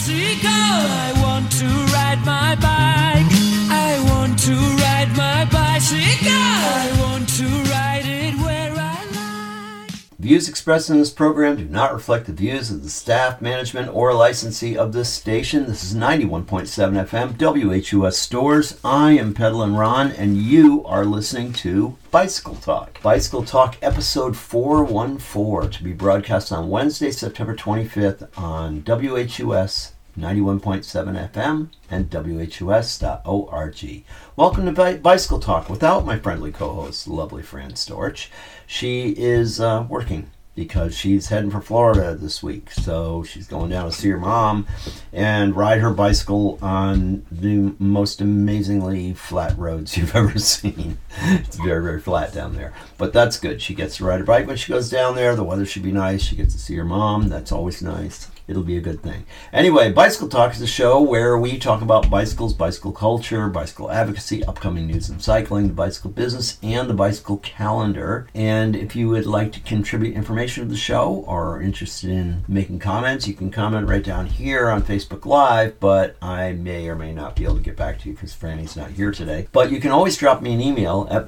bicycle. I want to ride my bike. I want to ride my bicycle. I want to ride it where I like. Views expressed in this program do not reflect the views of the staff, management, or licensee of this station. This is 91.7 FM, WHUS Stores. I am Pedalin' Ron, and you are listening to Bicycle Talk. Bicycle Talk episode 414 to be broadcast on Wednesday, September 25th on WHUS 91.7 FM and WHUS.org. Welcome to Bicycle Talk without my friendly co-host, the lovely Fran Storch. She is working because she's heading for Florida this week. So she's going down to see her mom and ride her bicycle on the most amazingly flat roads you've ever seen. It's very, very flat down there. But that's good. She gets to ride her bike when she goes down there. The weather should be nice. She gets to see her mom. That's always nice. It'll be a good thing. Anyway, Bicycle Talk is a show where we talk about bicycles, bicycle culture, bicycle advocacy, upcoming news in cycling, the bicycle business, and the bicycle calendar. And if you would like to contribute information to the show or are interested in making comments, you can comment right down here on Facebook Live, but I may or may not be able to get back to you because Franny's not here today. But you can always drop me an email at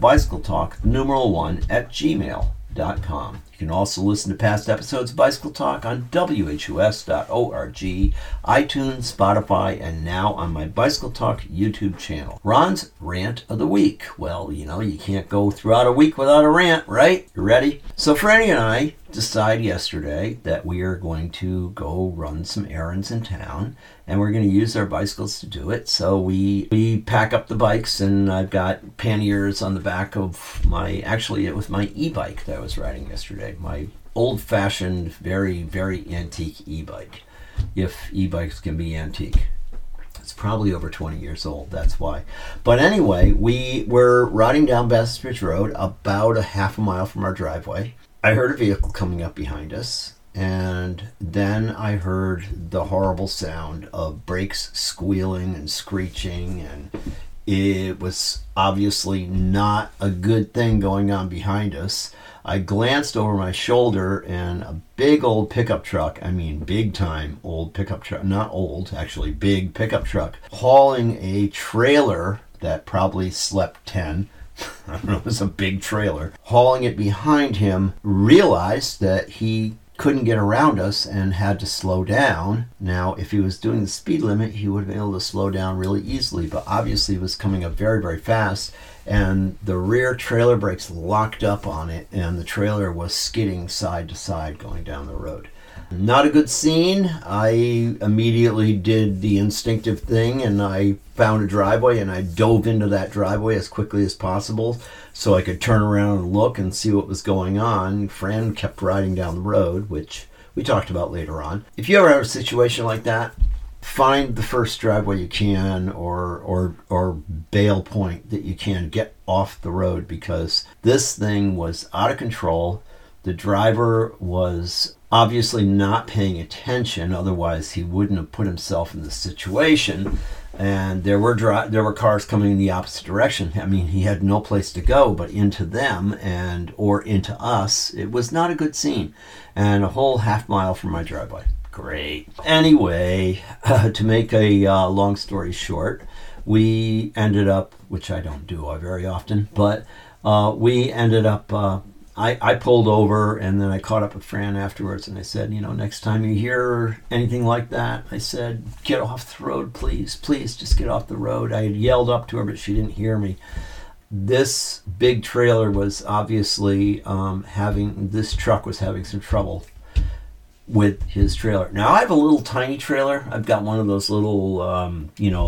bicycletalk1@gmail.com. You can also listen to past episodes of Bicycle Talk on WHUS.org, iTunes, Spotify, and now on my Bicycle Talk YouTube channel. Ron's Rant of the Week. Well, you can't go throughout a week without a rant, right? You ready? So Franny and I decided yesterday that we are going to go run some errands in town, and we're going to use our bicycles to do it. So we pack up the bikes, and I've got panniers on the back of it was my e-bike that I was riding yesterday. My old-fashioned, very, very antique e-bike, if e-bikes can be antique. It's probably over 20 years old, that's why. But anyway, we were riding down Bassett Ridge Road about a half a mile from our driveway. I heard a vehicle coming up behind us, and then I heard the horrible sound of brakes squealing and screeching, and it was obviously not a good thing going on behind us. I glanced over my shoulder, and a big old pickup truck, big time old pickup truck, not old, actually big pickup truck, hauling a trailer that probably slept 10. I don't know, it was a big trailer. Hauling it behind him, realized that he couldn't get around us and had to slow down. Now, if he was doing the speed limit, he would have been able to slow down really easily, but obviously he was coming up very, very fast, and the rear trailer brakes locked up on it, and the trailer was skidding side to side going down the road. Not a good scene. I immediately did the instinctive thing, and I found a driveway, and I dove into that driveway as quickly as possible so I could turn around and look and see what was going on. Fran kept riding down the road, which we talked about later on. If you ever have a situation like that, find the first driveway you can or bail point that you can, get off the road, because this thing was out of control. The driver was obviously not paying attention, otherwise he wouldn't have put himself in this situation. And there were cars coming in the opposite direction. He had no place to go but into them or into us. It was not a good scene, and a whole half mile from my driveway. Great. Anyway, to make a long story short, we ended up, which I don't do very often, but we ended up. I pulled over, and then I caught up with Fran afterwards, and I said, next time you hear anything like that, I said, get off the road, please, just get off the road. I had yelled up to her, but she didn't hear me. This big trailer was obviously this truck was having some trouble with his trailer. Now, I have a little tiny trailer. I've got one of those little,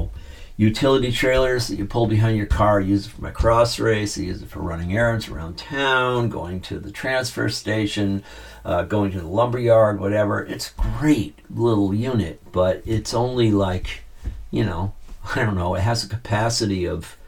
utility trailers that you pull behind your car. I use it for my cross race. I use it for running errands around town, going to the transfer station, going to the lumber yard, whatever. It's a great little unit, but it's only like, I don't know, it has a capacity of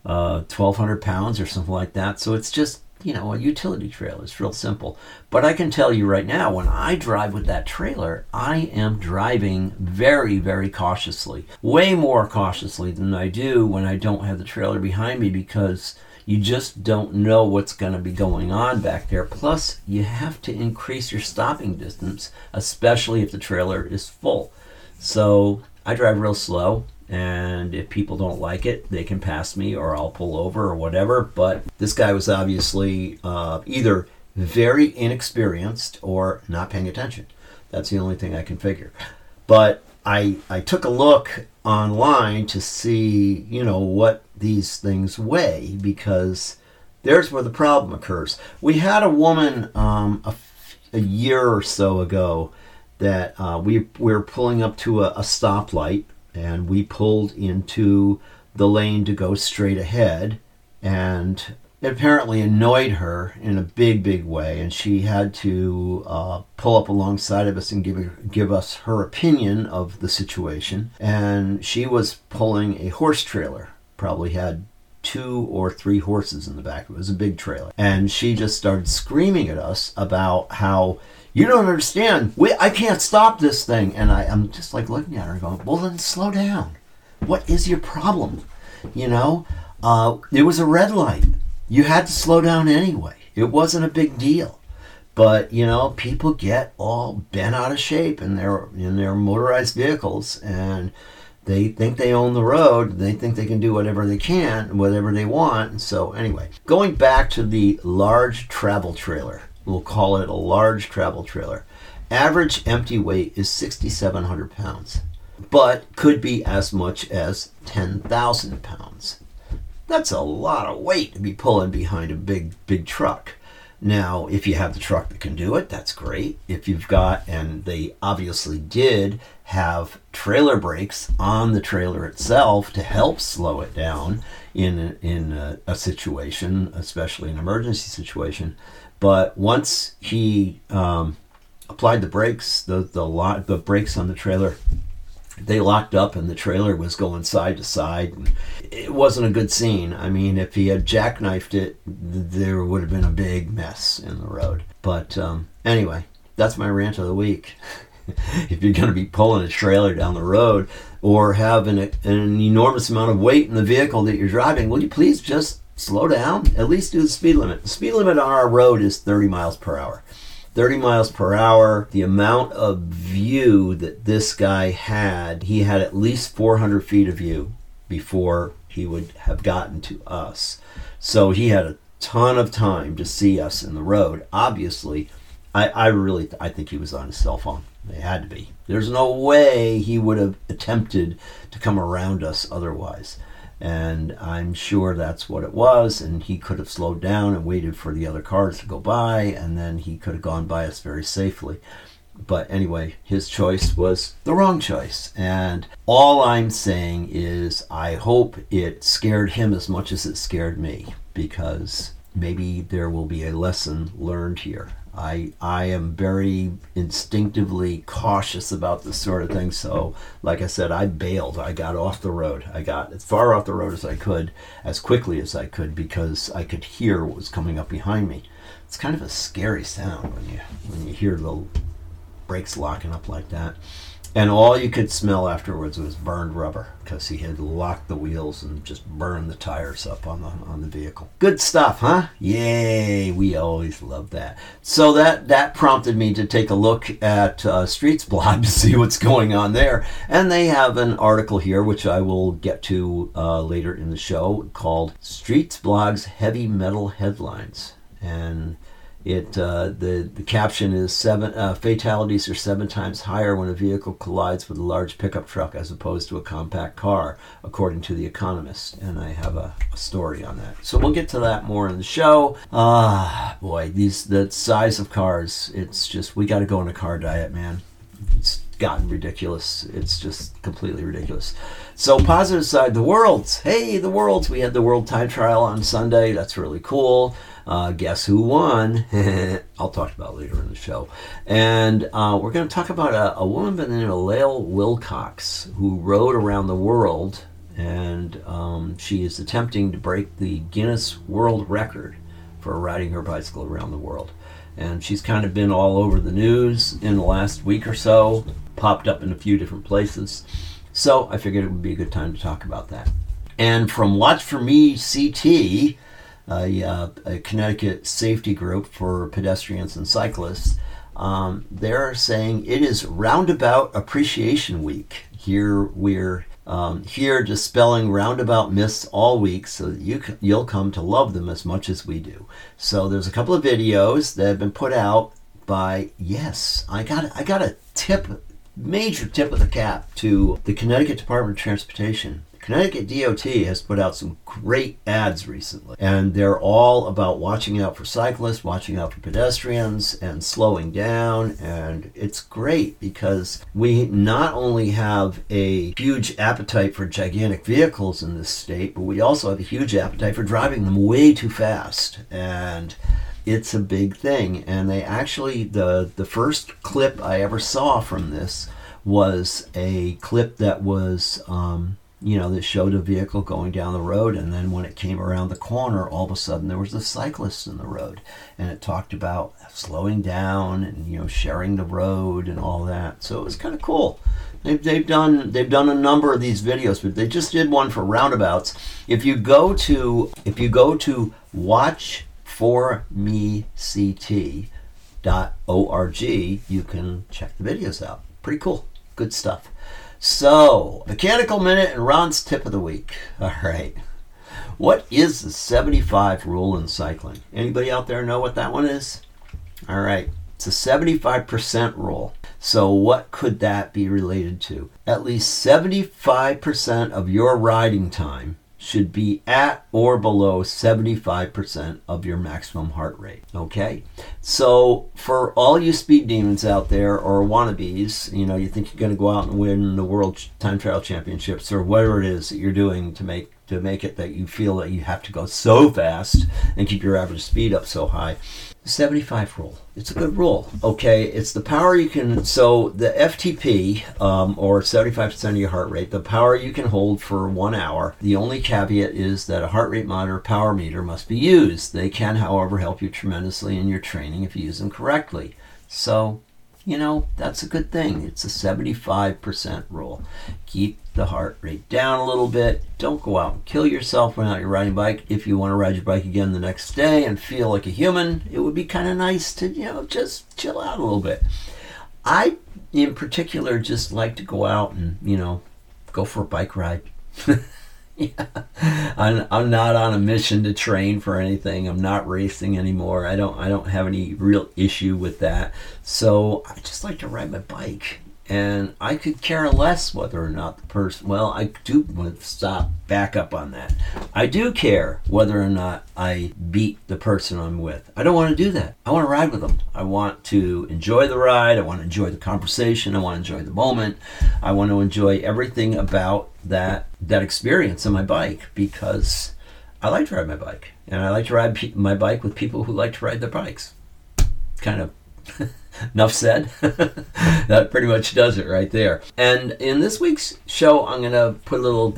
1,200 pounds or something like that. So it's just, a utility trailer. It's real simple. But I can tell you right now, when I drive with that trailer, I am driving very, very cautiously. Way more cautiously than I do when I don't have the trailer behind me, because you just don't know what's going to be going on back there. Plus, you have to increase your stopping distance, especially if the trailer is full. So I drive real slow, and if people don't like it, they can pass me or I'll pull over or whatever. But this guy was obviously either very inexperienced or not paying attention. That's the only thing I can figure. But I took a look online to see, what these things weigh, because there's where the problem occurs. We had a woman a year or so ago that we were pulling up to a stoplight, and we pulled into the lane to go straight ahead, and it apparently annoyed her in a big, big way, and she had to pull up alongside of us and give us her opinion of the situation. And she was pulling a horse trailer, probably had 2 or 3 horses in the back. It was a big trailer. And she just started screaming at us about how, you don't understand, I can't stop this thing. And I'm just like looking at her and going, well, then slow down. What is your problem? It was a red light. You had to slow down anyway. It wasn't a big deal. But, people get all bent out of shape in their motorized vehicles, and they think they own the road. They think they can do whatever they can, whatever they want. So anyway, going back to the large travel trailer, we'll call it a large travel trailer. Average empty weight is 6,700 pounds, but could be as much as 10,000 pounds. That's a lot of weight to be pulling behind a big, big truck. Now, if you have the truck that can do it, that's great. If you've got, and they obviously did have trailer brakes on the trailer itself to help slow it down in a situation, especially an emergency situation. But once he applied the brakes, the brakes on the trailer, they locked up and the trailer was going side to side. It wasn't a good scene. I mean, if he had jackknifed it, there would have been a big mess in the road. But anyway, that's my rant of the week. If you're going to be pulling a trailer down the road or have an enormous amount of weight in the vehicle that you're driving, will you please just slow down? At least do the speed limit. The speed limit on our road is 30 miles per hour. 30 miles per hour, the amount of view that this guy had, he had at least 400 feet of view before he would have gotten to us. So he had a ton of time to see us in the road. Obviously, I think he was on his cell phone. It had to be. There's no way he would have attempted to come around us otherwise. And I'm sure that's what it was, and he could have slowed down and waited for the other cars to go by, and then he could have gone by us very safely. But anyway, his choice was the wrong choice. And all I'm saying is I hope it scared him as much as it scared me, because maybe there will be a lesson learned here. I am very instinctively cautious about this sort of thing. So, like I said, I bailed. I got off the road. I got as far off the road as I could, as quickly as I could, because I could hear what was coming up behind me. It's kind of a scary sound when you hear the brakes locking up like that. And all you could smell afterwards was burned rubber, because he had locked the wheels and just burned the tires up on the vehicle. Good stuff, huh? Yay, we always love that. So that prompted me to take a look at Streets Blog to see what's going on there. And they have an article here, which I will get to later in the show, called Streets Blog's Heavy Metal Headlines. And the caption is fatalities are 7 times higher when a vehicle collides with a large pickup truck as opposed to a compact car, according to The Economist. And I have a story on that. So we'll get to that more in the show. Boy, the size of cars, it's just, we got to go on a car diet, man. It's gotten ridiculous. It's just completely ridiculous. So positive side, the Worlds. Hey, the Worlds. We had the World Time Trial on Sunday. That's really cool. Guess who won? I'll talk about it later in the show. And we're going to talk about a woman by the name of Lael Wilcox, who rode around the world, and she is attempting to break the Guinness World Record for riding her bicycle around the world. And she's kind of been all over the news in the last week or so, popped up in a few different places. So I figured it would be a good time to talk about that. And from Watch For Me CT, a Connecticut safety group for pedestrians and cyclists, they're saying it is Roundabout Appreciation Week. Here we're here dispelling roundabout myths all week so that you'll come to love them as much as we do. So there's a couple of videos that have been put out by, yes, I got a major tip of the cap to the Connecticut Department of Transportation. Connecticut DOT has put out some great ads recently, and they're all about watching out for cyclists, watching out for pedestrians, and slowing down. And it's great because we not only have a huge appetite for gigantic vehicles in this state, but we also have a huge appetite for driving them way too fast. And it's a big thing. And they actually, the first clip I ever saw from this was a clip that was that showed a vehicle going down the road, and then when it came around the corner, all of a sudden there was a cyclist in the road, and it talked about slowing down and sharing the road and all that. So it was kind of cool. They've done a number of these videos, but they just did one for roundabouts. If you go to watchformect.org, you can check the videos out. Pretty cool. Good stuff. So, Mechanical Minute and Ron's Tip of the Week. All right. What is the 75 rule in cycling? Anybody out there know what that one is? All right. It's a 75% rule. So what could that be related to? At least 75% of your riding time should be at or below 75% of your maximum heart rate. Okay? So for all you speed demons out there or wannabes, you think you're going to go out and win the World Time Trial Championships or whatever it is that you're doing to make it that you feel that you have to go so fast and keep your average speed up so high. 75 rule. It's a good rule. Okay, it's the power you can, so the FTP, or 75% of your heart rate, the power you can hold for 1 hour. The only caveat is that a heart rate monitor power meter must be used. They can, however, help you tremendously in your training if you use them correctly. So, that's a good thing. It's a 75% rule. Keep the heart rate down a little bit. Don't go out and kill yourself when you're riding a bike. If you want to ride your bike again the next day and feel like a human, it would be kind of nice to, just chill out a little bit. I, in particular, just like to go out and, go for a bike ride. Yeah. I'm not on a mission to train for anything. I'm not racing anymore. I don't have any real issue with that. So I just like to ride my bike. And I could care less whether or not the person, well, I do want to back up on that. I do care whether or not I beat the person I'm with. I don't want to do that. I want to ride with them. I want to enjoy the ride. I want to enjoy the conversation. I want to enjoy the moment. I want to enjoy everything about that experience on my bike because I like to ride my bike. And I like to ride my bike with people who like to ride their bikes. Kind of enough said. That pretty much does it right there. And in this week's show, I'm going to put a little,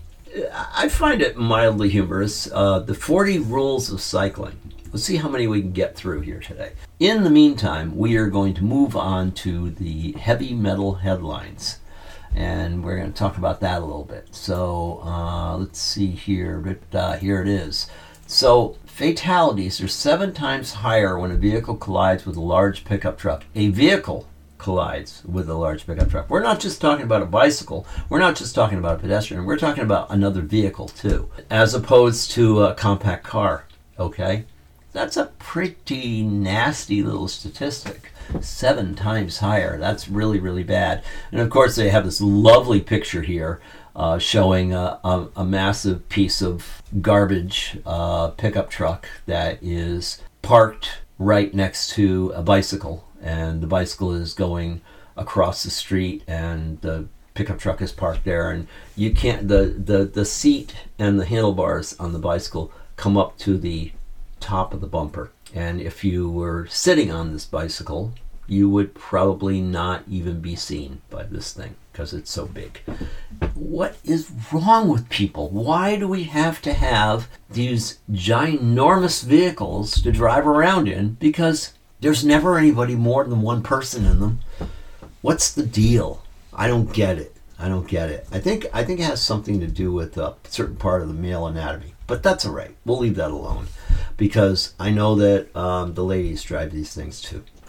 I find it mildly humorous, the 40 rules of cycling. Let's see how many we can get through here today. In the meantime, we are going to move on to the heavy metal headlines. And we're going to talk about that a little bit. So let's see here. Here it is. So fatalities are 7 times higher when a vehicle collides with a large pickup truck. A vehicle collides with a large pickup truck. We're not just talking about a bicycle. We're not just talking about a pedestrian. We're talking about another vehicle too, as opposed to a compact car. Okay? That's a pretty nasty little statistic. 7 times higher. That's really, really bad. And of course, they have this lovely picture here showing a massive piece of garbage pickup truck that is parked right next to a bicycle. And the bicycle is going across the street, and the pickup truck is parked there. And you can't, the seat and the handlebars on the bicycle come up to the top of the bumper. And if you were sitting on this bicycle, you would probably not even be seen by this thing because it's so big. What is wrong with people? Why do we have to have these ginormous vehicles to drive around in? Because there's never anybody more than one person in them. What's the deal? I don't get it. I think it has something to do with a certain part of the male anatomy. But that's all right. We'll leave that alone because I know that the ladies drive these things too.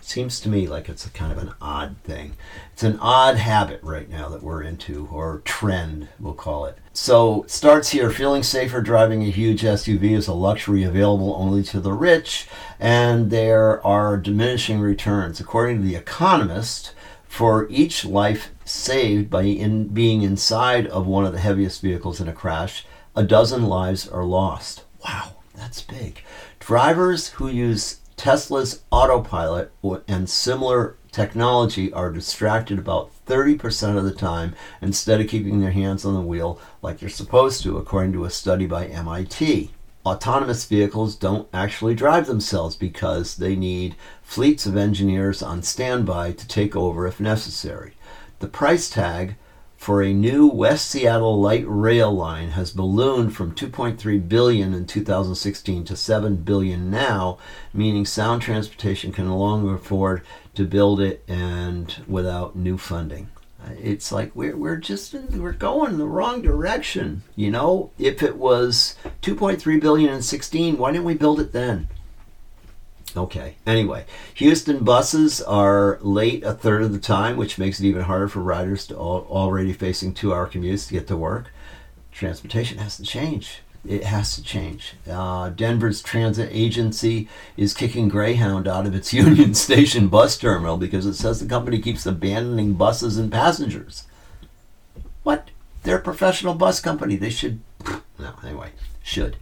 seems to me like it's a kind of an odd thing. It's an odd habit right now that we're into, or trend, we'll call it. So it starts here. Feeling safer driving a huge SUV is a luxury available only to the rich, and there are diminishing returns. According to The Economist, for each life saved by being inside of one of the heaviest vehicles in a crash, a dozen lives are lost. Wow, that's big. Drivers who use Tesla's autopilot and similar technology are distracted about 30% of the time instead of keeping their hands on the wheel like they're supposed to, according to a study by MIT. Autonomous vehicles don't actually drive themselves because they need fleets of engineers on standby to take over if necessary. The price tag for a new West Seattle light rail line has ballooned from $2.3 billion in 2016 to $7 billion now, meaning Sound Transportation can no longer afford to build it and without new funding. It's like we're going in the wrong direction. You know, if it was $2.3 billion in 16, why didn't we build it then? Okay, anyway, Houston buses are late a third of the time, which makes it even harder for riders to already facing 2-hour commutes to get to work. Transportation has to change. It has to change. Denver's transit agency is kicking Greyhound out of its Union Station bus terminal because it says the company keeps abandoning buses and passengers. What? They're a professional bus company. They should... No, anyway, should.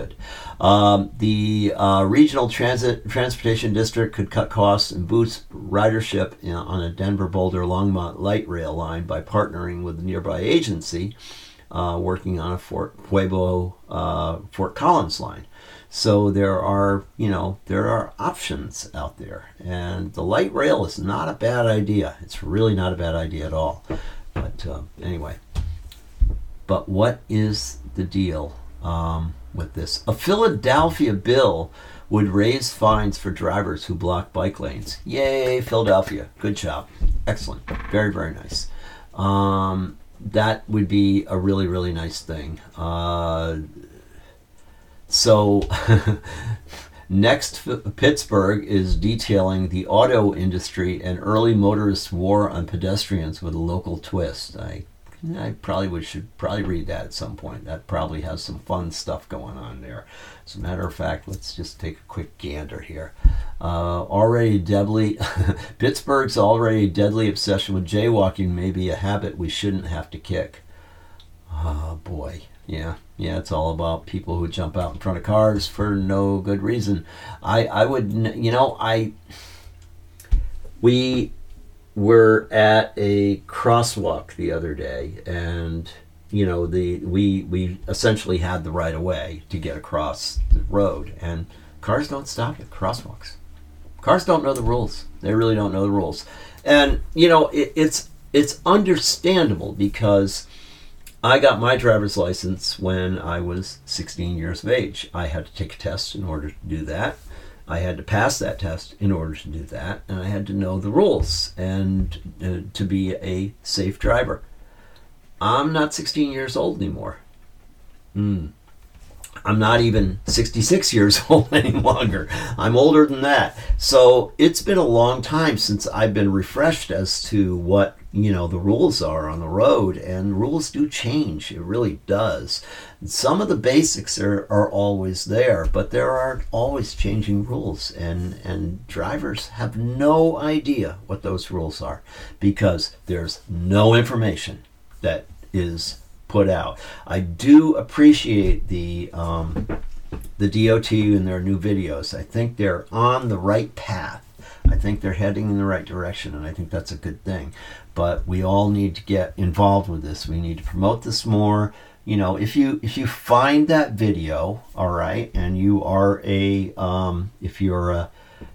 The regional transportation district could cut costs and boost ridership on a Denver-Boulder-Longmont light rail line by partnering with the nearby agency working on a Fort Collins line. So there are options out there, and the light rail is not a bad idea. It's really not a bad idea at all. But anyway, but what is the deal with this? A Philadelphia bill would raise fines for drivers who block bike lanes. Yay, Philadelphia. Good job. Excellent. Very, very nice. That would be a really, really nice thing. So next, Pittsburgh is detailing the auto industry and early motorist war on pedestrians with a local twist. I should probably read that at some point. That probably has some fun stuff going on there. As a matter of fact, let's just take a quick gander here. Pittsburgh's already deadly obsession with jaywalking may be a habit we shouldn't have to kick. Oh boy, yeah, it's all about people who jump out in front of cars for no good reason. We were at a crosswalk the other day, and we essentially had the right of way to get across the road, and cars don't stop at crosswalks. Cars don't know the rules. They really don't know the rules. And it's understandable, because I got my driver's license when I was 16 years of age. I had to take a test in order to do that. I had to pass that test in order to do that, and I had to know the rules and to be a safe driver. I'm not 16 years old anymore. I'm not even 66 years old any longer. I'm older than that. So it's been a long time since I've been refreshed as to what, the rules are on the road, and rules do change. It really does. Some of the basics are always there, but there are always changing rules, and drivers have no idea what those rules are because there's no information that is put out. I do appreciate the DOT and their new videos. I think they're on the right path. I think they're heading in the right direction, and I think that's a good thing. But we all need to get involved with this. We need to promote this more. If you find that video, all right, and you are if you're a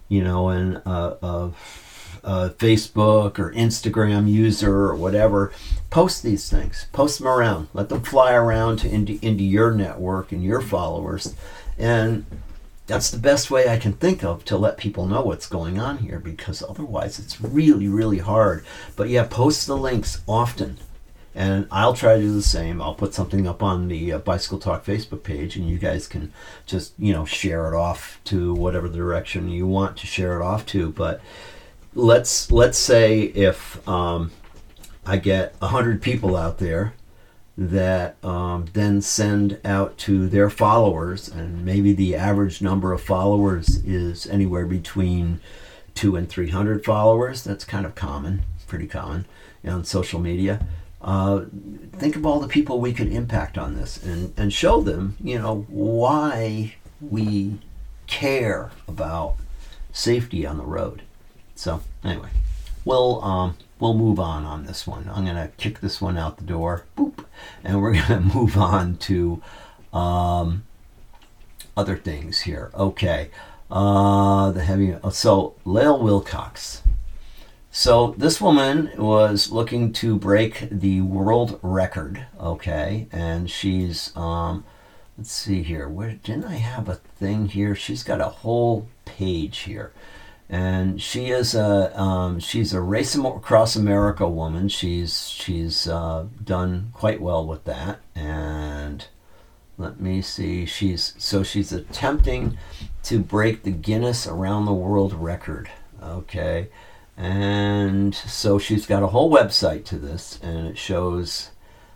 Facebook or Instagram user or whatever, post these things. Post them around. Let them fly around into your network and your followers. And that's the best way I can think of to let people know what's going on here, because otherwise it's really, really hard. But yeah, post the links often. And I'll try to do the same. I'll put something up on the Bicycle Talk Facebook page, and you guys can just, share it off to whatever direction you want to share it off to. But let's say if I get 100 people out there that then send out to their followers, and maybe the average number of followers is anywhere between 200 and 300 followers. That's kind of common, pretty common on social media. Think of all the people we could impact on this, and show them, why we care about safety on the road. So anyway, we'll move on this one. I'm going to kick this one out the door, boop, and we're going to move on to other things here. Okay, so Lael Wilcox. So this woman was looking to break the world record, okay, and she's, let's see here, didn't I have a thing here? She's got a whole page here, and she's a Race Across America woman. She's done quite well with that, and let me see, she's attempting to break the Guinness Around the World record, okay. And so she's got a whole website to this, and it shows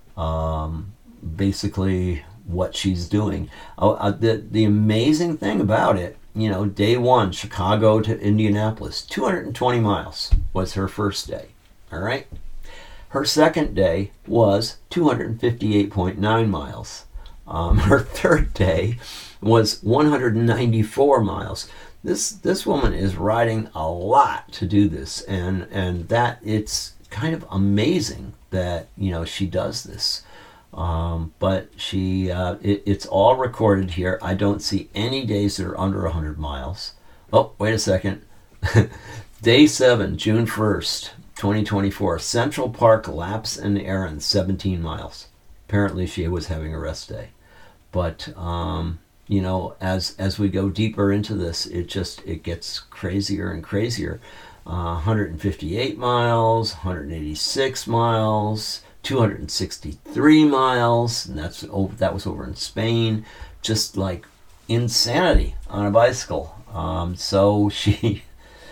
basically what she's doing. The amazing thing about it, day one, Chicago to Indianapolis, 220 miles was her first day. All right. Her second day was 258.9 miles. Her third day was 194 miles. This woman is riding a lot to do this, and that it's kind of amazing that she does this. But it's all recorded here. I don't see any days that are under 100 miles. Oh, wait a second. Day 7, June 1st, 2024. Central Park Laps and Errands, 17 miles. Apparently she was having a rest day. But as we go deeper into this, it gets crazier and crazier. 158 miles, 186 miles, 263 miles, and that was over in Spain. Just like insanity on a bicycle. So she's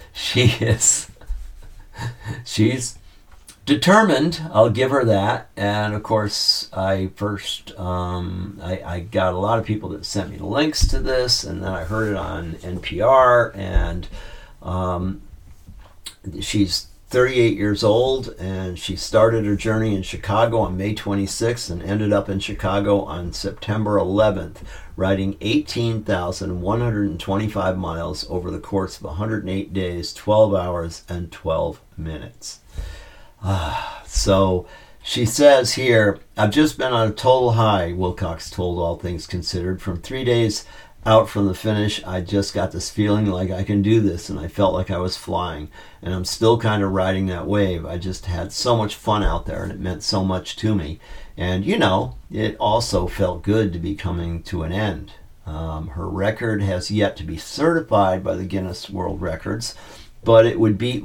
determined. I'll give her that. And of course, I got a lot of people that sent me the links to this, and then I heard it on NPR. And she's 38 years old, and she started her journey in Chicago on May 26th and ended up in Chicago on September 11th, riding 18,125 miles over the course of 108 days, 12 hours, and 12 minutes. So she says here, I've just been on a total high, Wilcox told All Things Considered. From 3 days out from the finish, I just got this feeling like I can do this, and I felt like I was flying, and I'm still kind of riding that wave. I just had so much fun out there, and it meant so much to me. And it also felt good to be coming to an end. Her record has yet to be certified by the Guinness World Records, but it would beat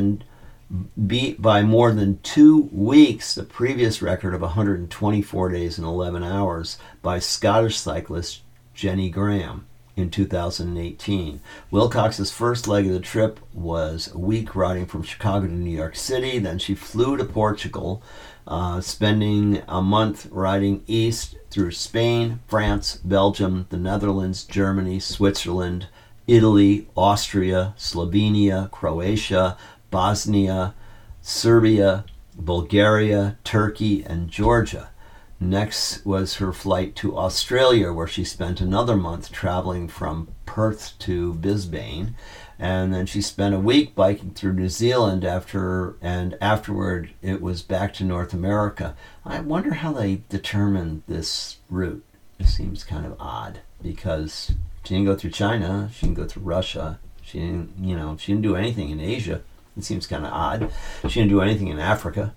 by more than 2 weeks the previous record of 124 days and 11 hours by Scottish cyclist Jenny Graham in 2018. Wilcox's first leg of the trip was a week riding from Chicago to New York City. Then she flew to Portugal, spending a month riding east through Spain, France, Belgium, the Netherlands, Germany, Switzerland, Italy, Austria, Slovenia, Croatia, Bosnia, Serbia, Bulgaria, Turkey, and Georgia. Next was her flight to Australia, where she spent another month traveling from Perth to Brisbane. And then she spent a week biking through New Zealand afterward it was back to North America. I wonder how they determined this route. It seems kind of odd, because she didn't go through China, she didn't go through Russia, she didn't do anything in Asia. It seems kind of odd. She didn't do anything in Africa.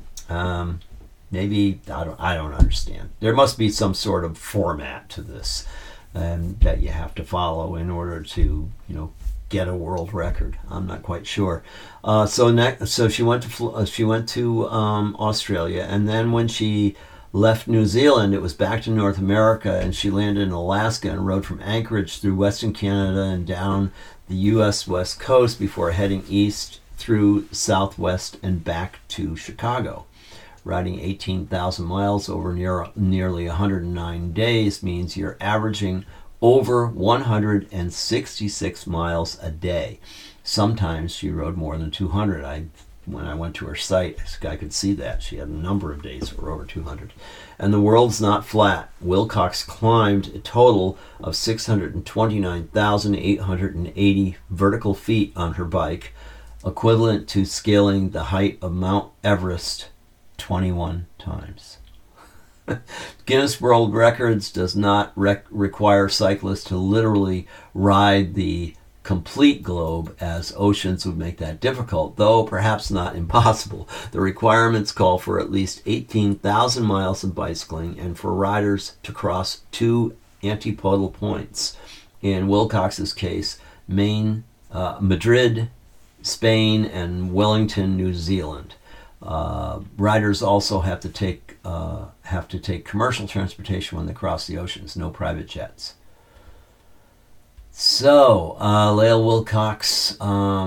Maybe I don't understand. There must be some sort of format to this that you have to follow in order to get a world record. I'm not quite sure. So she went to Australia, and then when she left New Zealand, it was back to North America, and she landed in Alaska and rode from Anchorage through Western Canada and down the U.S. West Coast before heading east through Southwest and back to Chicago. Riding 18,000 miles over nearly 109 days means you're averaging over 166 miles a day. Sometimes she rode more than 200. When I went to her site, I could see that. She had a number of days that were over 200. And the world's not flat. Wilcox climbed a total of 629,880 vertical feet on her bike, equivalent to scaling the height of Mount Everest 21 times. Guinness World Records does not require cyclists to literally ride the complete globe, as oceans would make that difficult, though perhaps not impossible. The requirements call for at least 18,000 miles of bicycling and for riders to cross 2 antipodal points. In Wilcox's case, Madrid, Spain, and Wellington, New Zealand. Riders also have to take commercial transportation when they cross the oceans, no private jets. So, Lael Wilcox,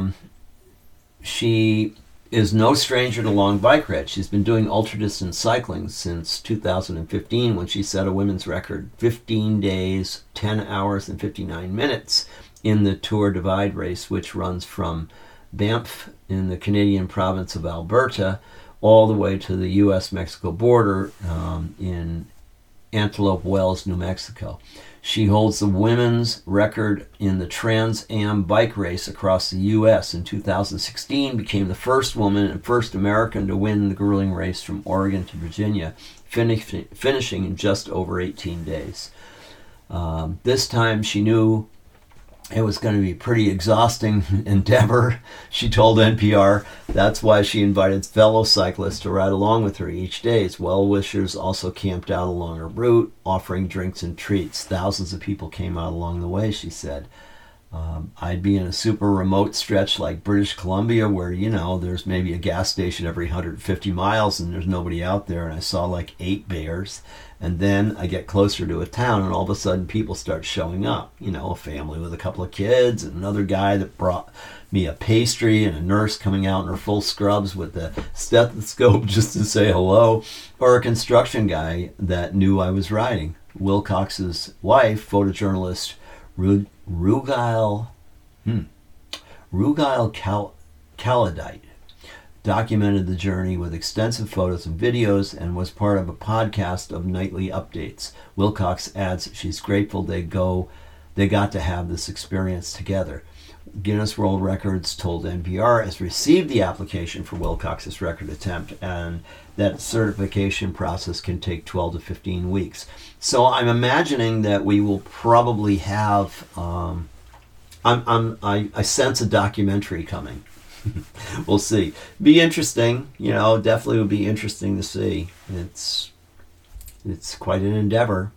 she is no stranger to long bike rides. She's been doing ultra-distance cycling since 2015 when she set a women's record, 15 days, 10 hours, and 59 minutes in the Tour Divide race, which runs from Banff in the Canadian province of Alberta all the way to the U.S.-Mexico border in Antelope Wells, New Mexico. She holds the women's record in the Trans Am bike race across the U.S. in 2016, became the first woman and first American to win the grueling race from Oregon to Virginia, finishing in just over 18 days. This time she knew it was going to be a pretty exhausting endeavor. She told NPR that's why she invited fellow cyclists to ride along with her each day. Well-wishers also camped out along her route, offering drinks and treats. Thousands of people came out along the way, she said. I'd be in a super remote stretch like British Columbia where, there's maybe a gas station every 150 miles and there's nobody out there, and I saw like 8 bears. And then I get closer to a town and all of a sudden people start showing up. A family with a couple of kids and another guy that brought me a pastry and a nurse coming out in her full scrubs with a stethoscope just to say hello, or a construction guy that knew I was riding. Wilcox's wife, photojournalist Rugail Caladite, documented the journey with extensive photos and videos and was part of a podcast of nightly updates. Wilcox adds she's grateful they got to have this experience together. Guinness World Records told NPR has received the application for Wilcox's record attempt, and that certification process can take 12 to 15 weeks. So I'm imagining that we will probably have I sense a documentary coming. We'll see. Be interesting, definitely would be interesting to see. It's quite an endeavor.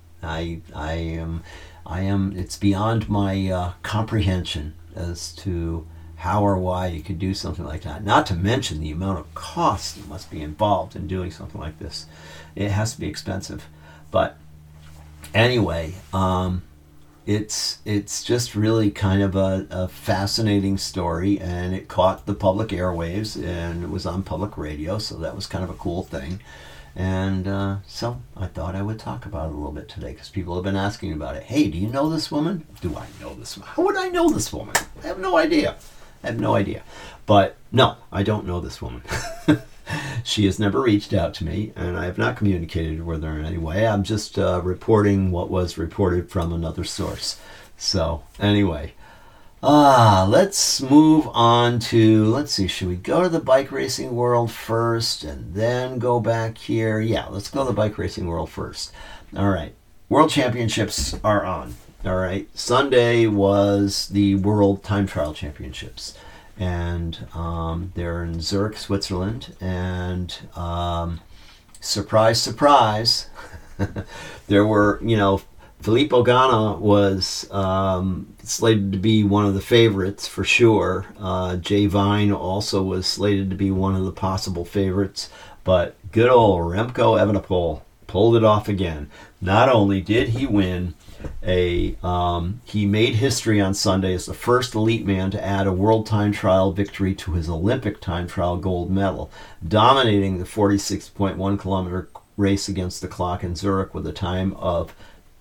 It's beyond my comprehension as to how or why you could do something like that. Not to mention the amount of cost that must be involved in doing something like this. It has to be expensive. But anyway, it's just really kind of a fascinating story, and it caught the public airwaves, and it was on public radio, so that was kind of a cool thing. And so I thought I would talk about it a little bit today because people have been asking about it. Hey, do you know this woman? Do I know this woman? How would I know this woman? I have no idea. But no, I don't know this woman. She has never reached out to me, and I have not communicated with her in any way. I'm just reporting what was reported from another source. So anyway, let's move on to, let's see, should we go to the bike racing world first and then go back here? Yeah, let's go to the bike racing world first. All right, World Championships are on. All right, Sunday was the World Time Trial Championships, and they're in Zurich, Switzerland, and surprise, surprise, there were, Filippo Ganna was slated to be one of the favorites for sure. Jay Vine also was slated to be one of the possible favorites, but good old Remco Evenepoel pulled it off again. Not only did he win he made history on Sunday as the first elite man to add a world time trial victory to his Olympic time trial gold medal, dominating the 46.1 kilometer race against the clock in Zurich with a time of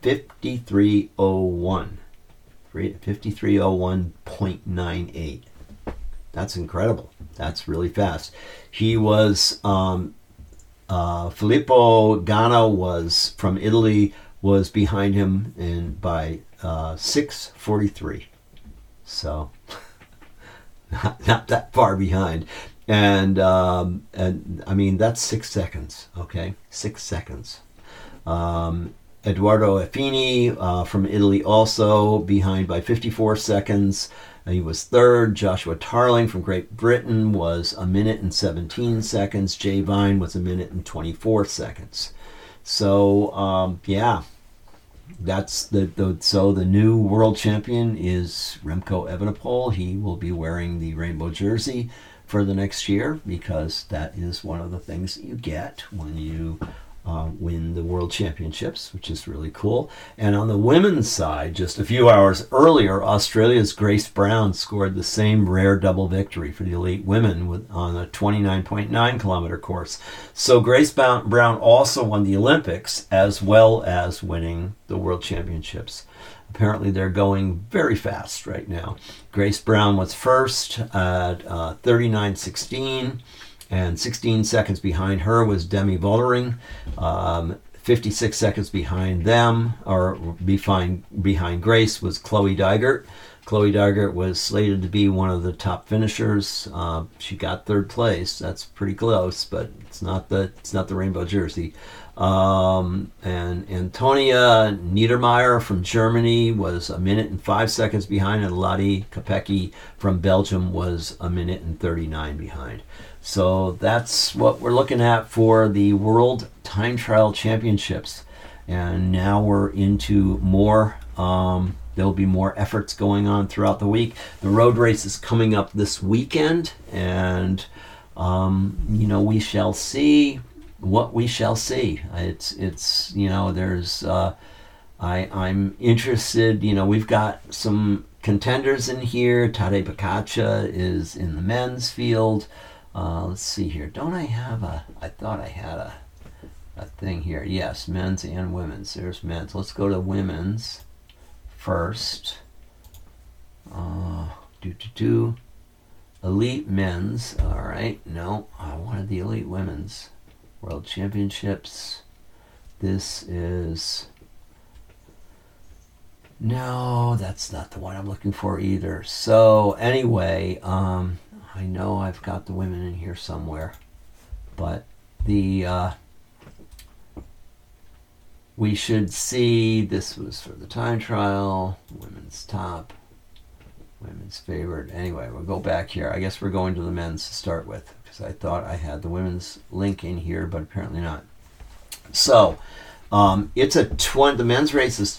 53:01. 53:01.98. That's incredible. That's really fast. He was Filippo Ganna was from Italy, was behind him by 6:43. So not that far behind. And I mean, that's 6 seconds. Okay, 6 seconds. Edoardo Effini from Italy also behind by 54 seconds. He was third. Joshua Tarling from Great Britain was 1 minute and 17 seconds. Jay Vine was 1 minute and 24 seconds. So, yeah, that's so the new world champion is Remco Evenepoel. He will be wearing the rainbow jersey for the next year, because that is one of the things that you get when you win the World Championships, which is really cool. And on the women's side, just a few hours earlier, Australia's Grace Brown scored the same rare double victory for the elite women on a 29.9 kilometer course. So Grace Brown also won the Olympics as well as winning the World Championships. Apparently they're going very fast right now. Grace Brown was first at 39:16. And 16 seconds behind her was Demi Vollering. 56 seconds behind them, or behind Grace, was Chloe Dygert. Chloe Dygert was slated to be one of the top finishers. She got third place. That's pretty close, but it's not the rainbow jersey. And Antonia Niedermeyer from Germany was 1 minute and 5 seconds behind, and Lottie Kopecky from Belgium was 1 minute and 39 behind. So that's what we're looking at for the World Time Trial Championships. And now we're into more, there'll be more efforts going on throughout the week. The road race is coming up this weekend, and, we shall see what we shall see. It's there's, I'm interested, we've got some contenders in here. Tadej Pogačar is in the men's field. Let's see here. Don't I have I thought I had a thing here. Yes, men's and women's. There's men's. Let's go to women's first. Elite men's. All right. No, I wanted the elite women's. World Championships. This is... No, that's not the one I'm looking for either. So, anyway, I know I've got the women in here somewhere, but we should see, this was for the time trial, women's top, women's favorite. Anyway, we'll go back here. I guess we're going to the men's to start with, because I thought I had the women's link in here, but apparently not. So, it's the men's race is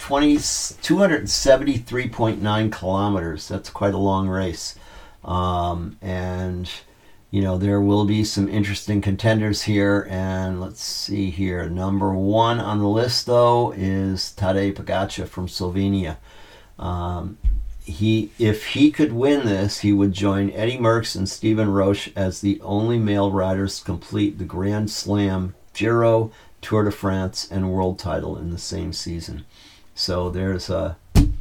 273.9 kilometers. That's quite a long race. And there will be some interesting contenders here, and let's see here. Number one on the list, though, is Tadej Pogačar from Slovenia. If he could win this, he would join Eddie Merckx and Stephen Roche as the only male riders to complete the Grand Slam, Giro, Tour de France, and World title in the same season. So there's the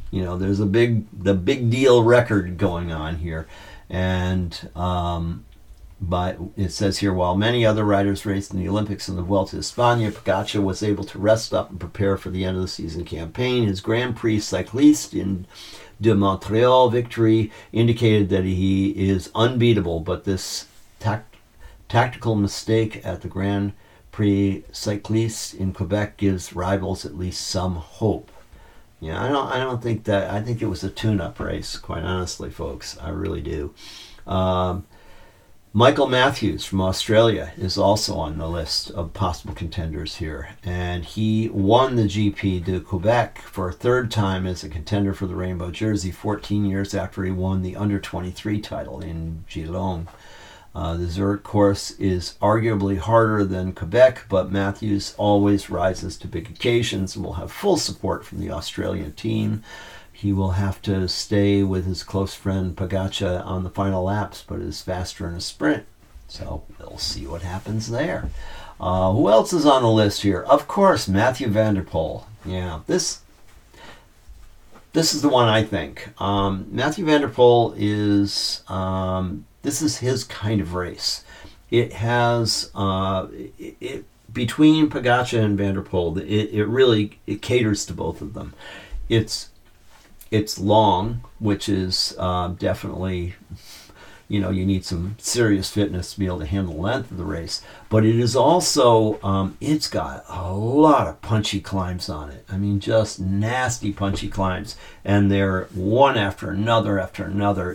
big deal record going on here. And but it says here, while many other riders raced in the Olympics and the Vuelta a España, Pogačar was able to rest up and prepare for the end of the season campaign. His Grand Prix Cycliste in de Montreal victory indicated that he is unbeatable, but this tactical mistake at the Grand Prix Cycliste in Quebec gives rivals at least some hope. Yeah, I don't think that. I think it was a tune-up race, quite honestly, folks. I really do. Michael Matthews from Australia is also on the list of possible contenders here, and he won the GP de Quebec for a third time as a contender for the rainbow jersey, 14 years after he won the under-23 title in Geelong. The Zurich course is arguably harder than Quebec, but Matthews always rises to big occasions and will have full support from the Australian team. He will have to stay with his close friend Pogačar on the final laps, but is faster in a sprint. So we'll see what happens there. Who else is on the list here? Of course, Mathieu van der Poel. Yeah, this is the one I think. Mathieu van der Poel is... this is his kind of race. It has between Pogačar and Van der Poel, it really caters to both of them. It's long, which is definitely, you need some serious fitness to be able to handle the length of the race. But it is also it's got a lot of punchy climbs on it. I mean, just nasty punchy climbs, and they're one after another after another.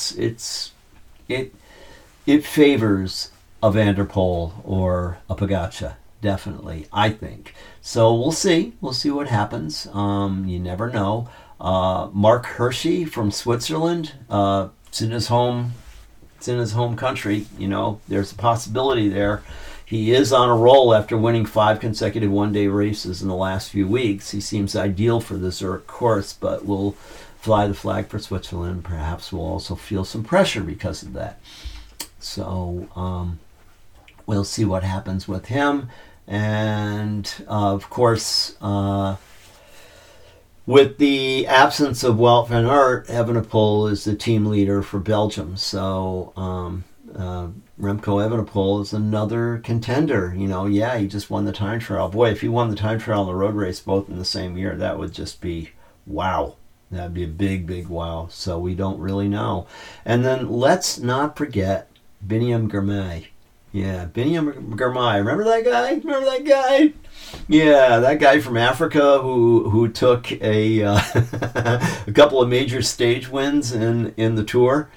It favors a Van der Poel or a Pogačar, definitely, I think. So we'll see. We'll see what happens. You never know. Mark Hirschi from Switzerland, it's in his home country. There's a possibility there. He is on a roll after winning 5 consecutive one-day races in the last few weeks. He seems ideal for the Zurich course, but will fly the flag for Switzerland. Perhaps we'll also feel some pressure because of that. So we'll see what happens with him. And of course, with the absence of Wout van Aert, Evenepoel is the team leader for Belgium. So Remco Evenepoel is another contender. He just won the time trial. Boy, if he won the time trial and the road race both in the same year, that would just be wow. That'd be a big, big wow. So we don't really know. And then let's not forget Biniam Girmay. Yeah, Biniam Girmay. Remember that guy? Yeah, that guy from Africa who took a a couple of major stage wins in the Tour.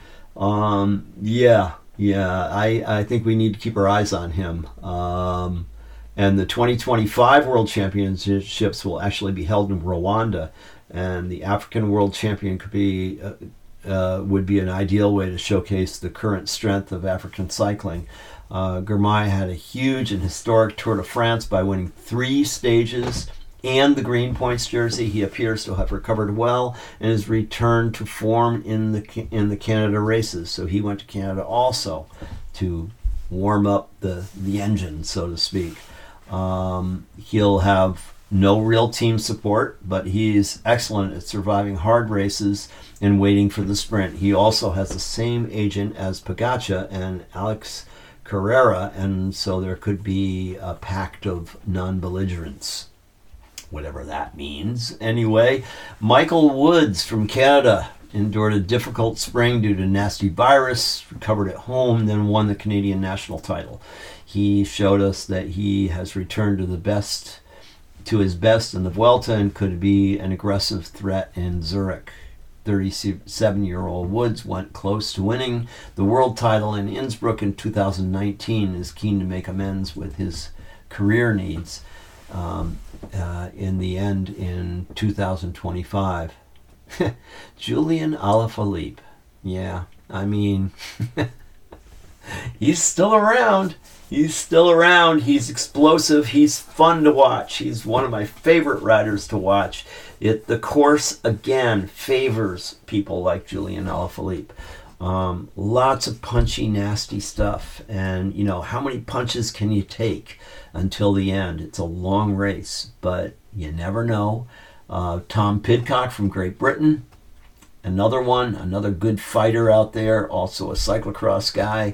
I think we need to keep our eyes on him. And the 2025 World Championships will actually be held in Rwanda, and the African World Champion would be an ideal way to showcase the current strength of African cycling. Girmay had a huge and historic Tour de France by winning 3 stages and the Green Points jersey. He appears to have recovered well and has returned to form in the Canada races. So he went to Canada also to warm up the engine, so to speak. He'll have no real team support, but he's excellent at surviving hard races and waiting for the sprint. He also has the same agent as Pogačar and Alex Carrera, and so there could be a pact of non-belligerence, whatever that means. Anyway, Michael Woods from Canada endured a difficult spring due to nasty virus, recovered at home, then won the Canadian national title. He showed us that he has returned to his best in the Vuelta and could be an aggressive threat in Zurich. 37-year-old Woods went close to winning the world title in Innsbruck in 2019, is keen to make amends with his career needs in the end in 2025. Julian Alaphilippe. Yeah, I mean, he's still around. He's explosive. He's fun to watch. He's one of my favorite riders to watch. The course, again, favors people like Julian Alaphilippe. Lots of punchy, nasty stuff. And, how many punches can you take until the end? It's a long race, but you never know. Tom Pidcock from Great Britain, another good fighter out there, also a cyclocross guy.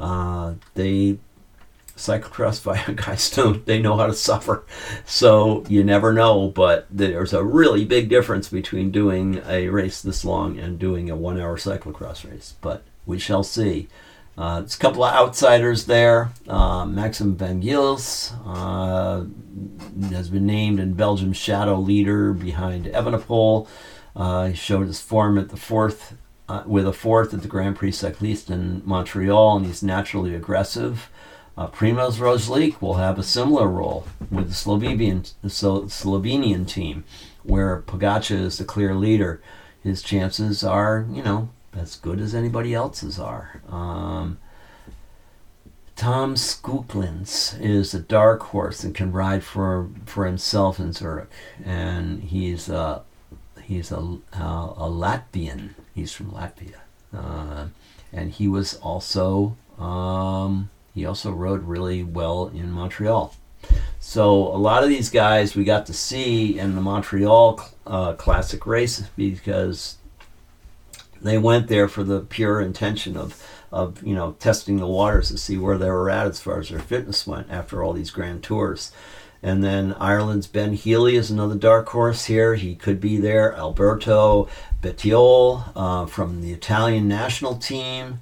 Cyclocross guys they know how to suffer, so you never know, but there's a really big difference between doing a race this long and doing a 1-hour cyclocross race, but we shall see. There's a couple of outsiders there. Maxim van Gils has been named in Belgium's shadow leader behind Evenepoel. He showed his form at the fourth at the Grand Prix Cycliste in Montreal, and he's naturally aggressive. Primoz Roglic will have a similar role with the Slovenian team, where Pogačar is the clear leader. His chances are, as good as anybody else's are. Tom Skooklins is a dark horse and can ride for himself in Zurich, and he's a Latvian. He's from Latvia, and he was also he also rode really well in Montreal. So a lot of these guys we got to see in the Montreal Classic race because they went there for the pure intention of testing the waters to see where they were at as far as their fitness went after all these grand tours. And then Ireland's Ben Healy is another dark horse here. He could be there. Alberto Bettiol from the Italian national team.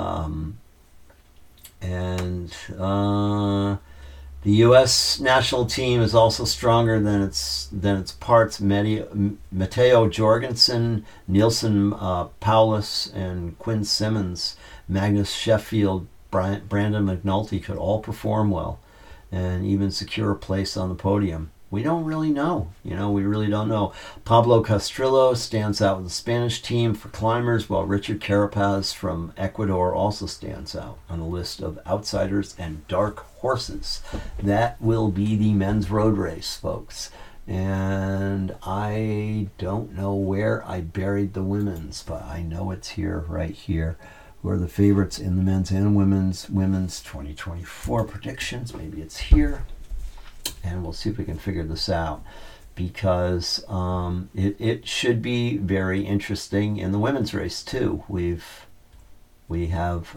The U.S. national team is also stronger than its parts. Matteo Jorgensen, Nielsen Paulus, and Quinn Simmons, Magnus Sheffield, Brandon McNulty could all perform well and even secure a place on the podium. We don't really know. We really don't know. Pablo Castrillo stands out with the Spanish team for climbers, while Richard Carapaz from Ecuador also stands out on the list of outsiders and dark horses. That will be the men's road race, folks. And I don't know where I buried the women's, but I know it's here, right here. Who are the favorites in the men's and women's 2024 predictions? Maybe it's here. And we'll see if we can figure this out, because it should be very interesting in the women's race too. We have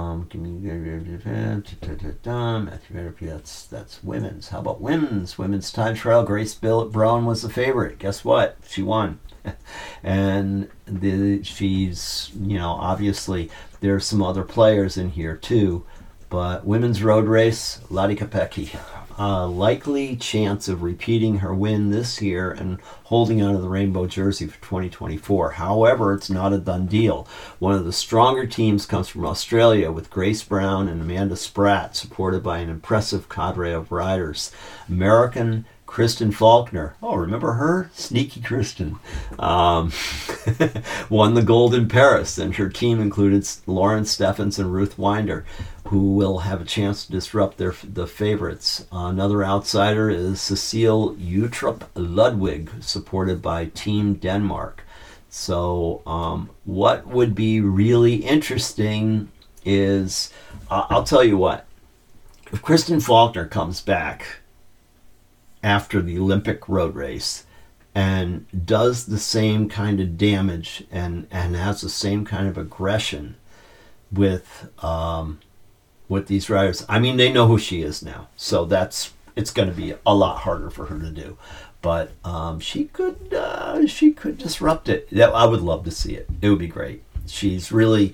that's women's. How about women's time trial? Grace Brown was the favorite. Guess what? She won. And she's obviously there's some other players in here too, but women's road race, Lottie Kopecky. Likely chance of repeating her win this year and holding on to the rainbow jersey for 2024. However, it's not a done deal. One of the stronger teams comes from Australia with Grace Brown and Amanda Spratt, supported by an impressive cadre of riders. American Kristen Faulkner. Oh, remember her? Sneaky Kristen. Won the gold in Paris, and her team included Lauren Steffens and Ruth Winder, who will have a chance to disrupt the favorites. Another outsider is Cecile Uttrup Ludwig, supported by Team Denmark. So what would be really interesting is, I'll tell you what, if Kristen Faulkner comes back after the Olympic road race and does the same kind of damage and has the same kind of aggression with these riders, I mean, they know who she is now, so it's going to be a lot harder for her to do. But she could disrupt it. I would love to see it. It would be great. She's kind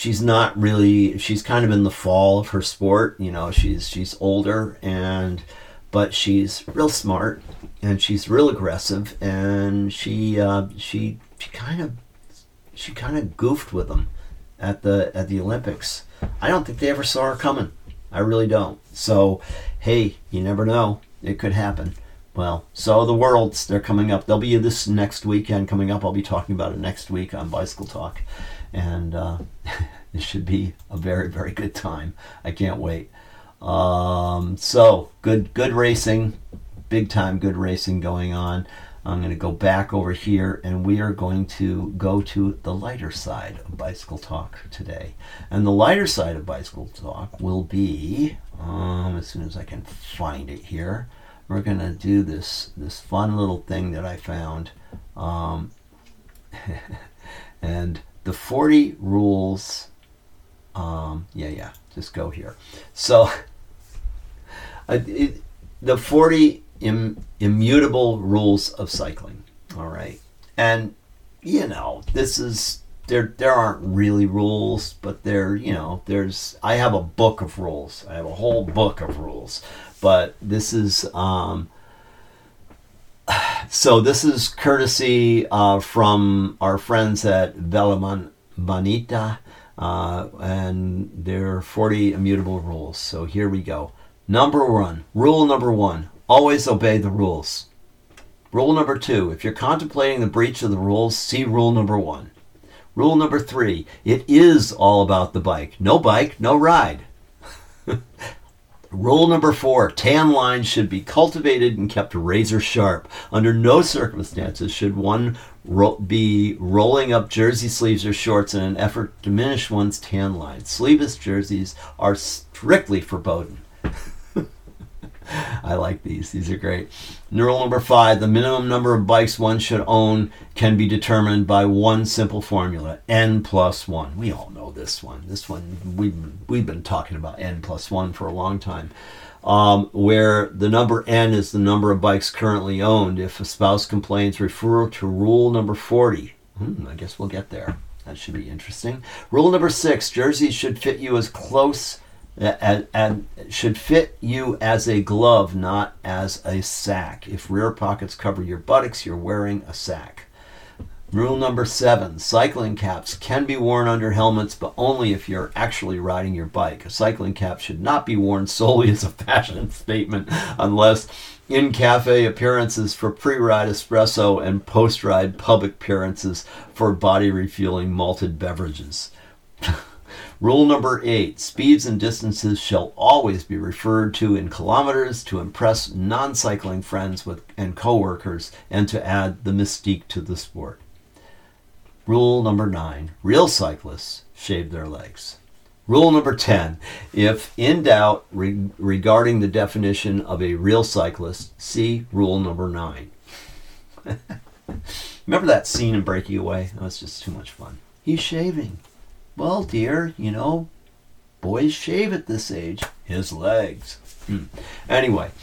of in the fall of her sport. She's older, but she's real smart and she's real aggressive, and she kind of goofed with them at the Olympics. I don't think they ever saw her coming. I really don't. So, hey, you never know. It could happen. Well, so the Worlds, they're coming up. They'll be this next weekend coming up. I'll be talking about it next week on Bicycle Talk. And it should be a very, very good time. I can't wait. So, good racing. Big time good racing going on. I'm going to go back over here, and we are going to go to the lighter side of Bicycle Talk today. And the lighter side of Bicycle Talk will be, as soon as I can find it here, we're going to do this fun little thing that I found. And the 40 rules, just go here. So, the 40 immutable rules of cycling. All right. And, this is, there aren't really rules, but I have a book of rules. I have a whole book of rules. But this is, so this is courtesy from our friends at Velamanita, and their 40 immutable rules. So here we go. Rule number one, always obey the rules. Rule number 2, if you're contemplating the breach of the rules, see rule number 1. Rule number 3, it is all about the bike. No bike, no ride. Rule number 4, tan lines should be cultivated and kept razor sharp. Under no circumstances should one be rolling up jersey sleeves or shorts in an effort to diminish one's tan lines. Sleeveless jerseys are strictly forbidden. I like these. These are great. Rule number 5, the minimum number of bikes one should own can be determined by one simple formula, N+1. We all know this one. This one, we've been talking about N+1 for a long time, where the number N is the number of bikes currently owned. If a spouse complains, refer to rule number 40. I guess we'll get there. That should be interesting. Rule number 6, jerseys should fit you as close and should fit you as a glove, not as a sack. If rear pockets cover your buttocks, you're wearing a sack. Rule number 7, cycling caps can be worn under helmets, but only if you're actually riding your bike. A cycling cap should not be worn solely as a fashion statement unless in cafe appearances for pre-ride espresso and post-ride pub appearances for body refueling malted beverages. Rule number 8, speeds and distances shall always be referred to in kilometers to impress non-cycling friends and co-workers and to add the mystique to the sport. Rule number 9, real cyclists shave their legs. Rule number 10, if in doubt regarding the definition of a real cyclist, see rule number 9. Remember that scene in Breaking Away? That was just too much fun. He's shaving. Well, dear, boys shave at this age. His legs. Anyway,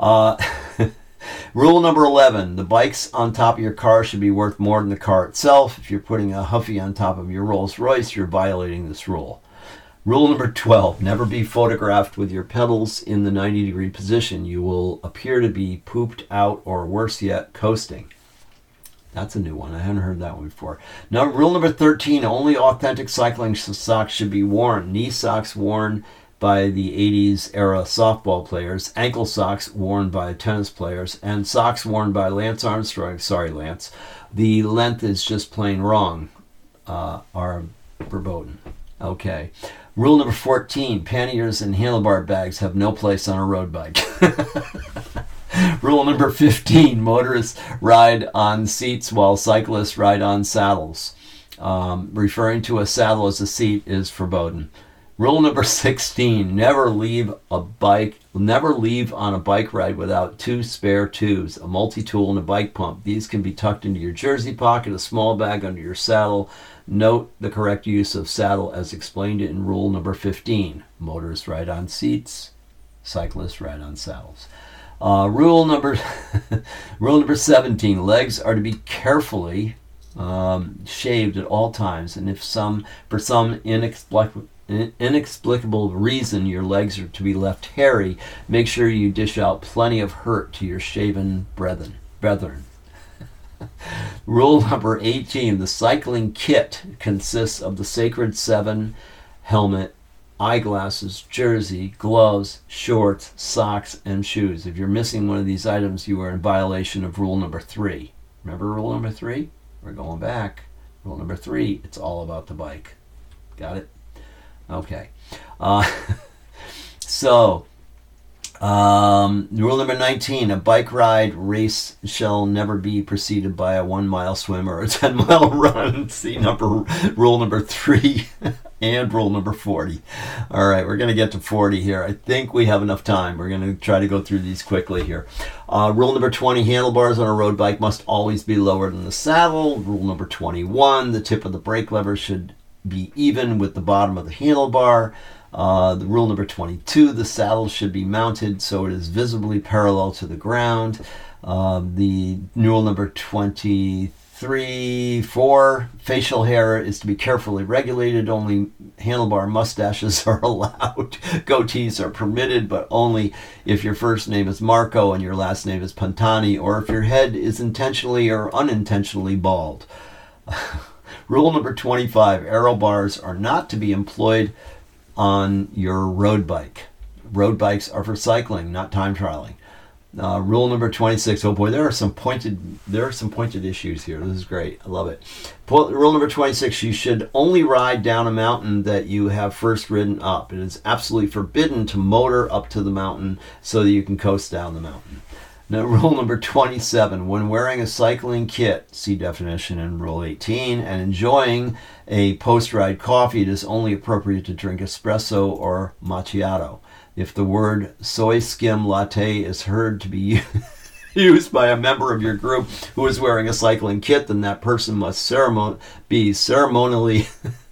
rule number 11, the bikes on top of your car should be worth more than the car itself. If you're putting a Huffy on top of your Rolls Royce, you're violating this rule. Rule number 12, never be photographed with your pedals in the 90-degree position. You will appear to be pooped out or worse yet, coasting. That's a new one. I haven't heard that one before. Now, rule number 13, only authentic cycling socks should be worn. Knee socks worn by the 80s era softball players, ankle socks worn by tennis players, and socks worn by Lance Armstrong. Sorry, Lance. The length is just plain wrong. Are verboten. Okay. Rule number 14, panniers and handlebar bags have no place on a road bike. Rule number 15, motorists ride on seats while cyclists ride on saddles. Referring to a saddle as a seat is forbidden. Rule number 16, never leave on a bike ride without 2 spare tubes, a multi-tool and a bike pump. These can be tucked into your jersey pocket, a small bag under your saddle. Note the correct use of saddle as explained in rule number 15. Motorists ride on seats, cyclists ride on saddles. Rule number 17, legs are to be carefully shaved at all times, and if for some inexplicable reason your legs are to be left hairy, make sure you dish out plenty of hurt to your shaven brethren. Rule number 18, the cycling kit consists of the Sacred 7 helmet, eyeglasses, jersey, gloves, shorts, socks, and shoes. If you're missing one of these items, you are in violation of rule number 3. Remember rule number 3? We're going back. Rule number 3, it's all about the bike. Got it? Okay. Rule number 19, a bike ride race shall never be preceded by a 1-mile swim or a 10-mile run. See rule number 3 and rule number 40. All right, we're going to get to 40 here. I think we have enough time. We're going to try to go through these quickly here. Rule number 20, handlebars on a road bike must always be lower than the saddle. Rule number 21, the tip of the brake lever should be even with the bottom of the handlebar. The rule number 22, the saddle should be mounted so it is visibly parallel to the ground. The rule number 23, 4, facial hair is to be carefully regulated. Only handlebar mustaches are allowed. Goatees are permitted, but only if your first name is Marco and your last name is Pantani, or if your head is intentionally or unintentionally bald. Rule number 25, aero bars are not to be employed on your road bike. Road bikes are for cycling, not time trialing. Rule number 26. Oh boy, there are some pointed issues here. This is great. I love it. Rule number 26. You should only ride down a mountain that you have first ridden up. It is absolutely forbidden to motor up to the mountain so that you can coast down the mountain. Now, rule number 27. When wearing a cycling kit, see definition in Rule 18, and enjoying a post-ride coffee, it is only appropriate to drink espresso or macchiato. If the word soy skim latte is heard to be used by a member of your group who is wearing a cycling kit, then that person must be ceremonially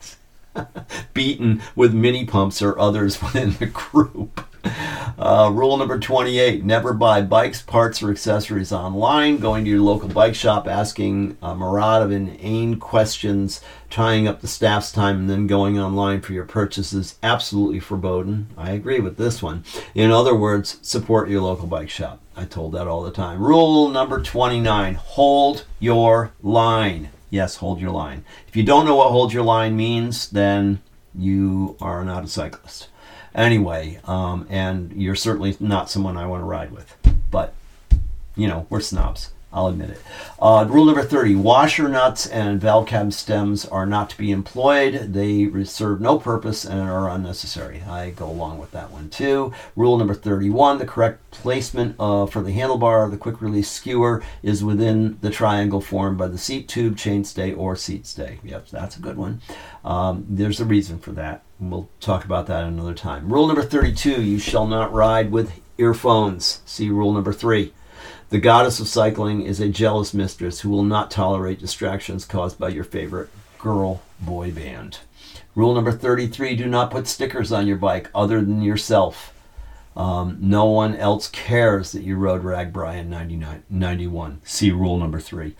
beaten with mini pumps or others within the group. Rule number 28, never buy bikes, parts, or accessories online. Going to your local bike shop, asking a myriad of inane questions, tying up the staff's time, and then going online for your purchases, absolutely forbidden. I agree with this one. In other words, support your local bike shop. I told that all the time. Rule number 29, hold your line. Yes, hold your line. If you don't know what hold your line means, then you are not a cyclist. Anyway, and you're certainly not someone I want to ride with. But, we're snobs. I'll admit it. Rule number 30, washer nuts and valve cab stems are not to be employed. They serve no purpose and are unnecessary. I go along with that one too. Rule number 31, the correct placement for the handlebar of the quick release skewer is within the triangle formed by the seat tube, chainstay, or seat stay. Yep, that's a good one. There's a reason for that. We'll talk about that another time. Rule number 32, you shall not ride with earphones. See rule number 3. The goddess of cycling is a jealous mistress who will not tolerate distractions caused by your favorite girl-boy band. Rule number 33, do not put stickers on your bike other than yourself. No one else cares that you rode RAGBRAI in 91. See rule number 3.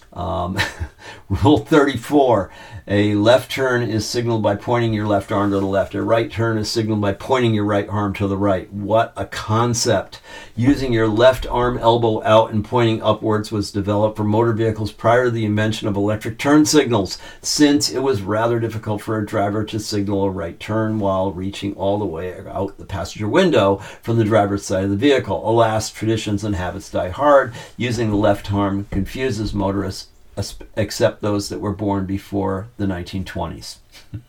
Rule 34, a left turn is signaled by pointing your left arm to the left. A right turn is signaled by pointing your right arm to the right. What a concept. Using your left arm elbow out and pointing upwards was developed for motor vehicles prior to the invention of electric turn signals, since it was rather difficult for a driver to signal a right turn while reaching all the way out the passenger window from the driver's side of the vehicle. Alas, traditions and habits die hard. Using the left arm confuses motorists, except those that were born before the 1920s.